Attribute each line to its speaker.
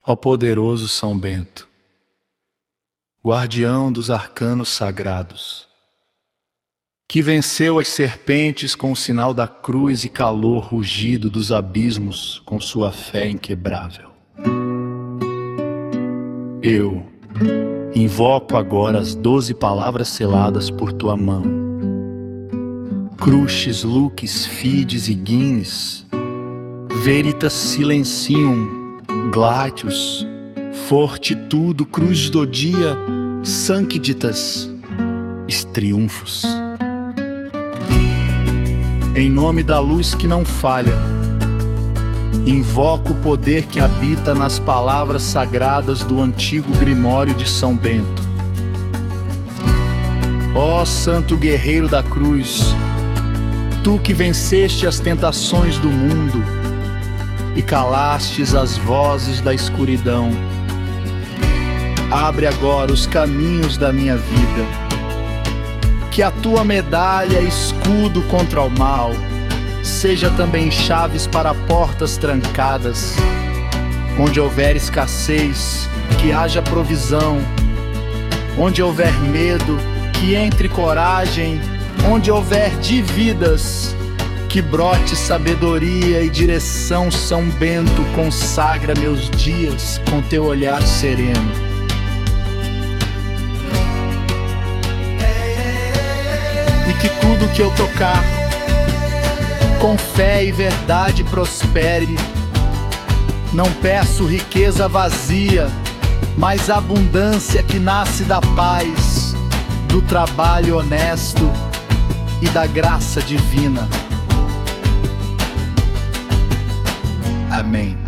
Speaker 1: Ó poderoso São Bento, guardião dos arcanos sagrados, que venceu as serpentes com o sinal da cruz e calou rugido dos abismos com sua fé inquebrável. Eu invoco agora as 12 palavras seladas por tua mão. Crucis, Lux, Fides e Guinness, Veritas Silencium, Glatius, Fortitudo, Cruz do Dia, Sanctitas, Triunfos. Em nome da luz que não falha, invoco o poder que habita nas palavras sagradas do antigo Grimório de São Bento. Ó Santo Guerreiro da Cruz, tu que venceste as tentações do mundo e calastes as vozes da escuridão, abre agora os caminhos da minha vida. Que a tua medalha, escudo contra o mal, seja também chaves para portas trancadas. Onde houver escassez, que haja provisão. Onde houver medo, que entre coragem. Onde houver dívidas, que brote sabedoria e direção. São Bento, consagra meus dias com teu olhar sereno. E que tudo que eu tocar, com fé e verdade prospere. Não peço riqueza vazia, mas abundância que nasce da paz, do trabalho honesto e da graça divina. Amém.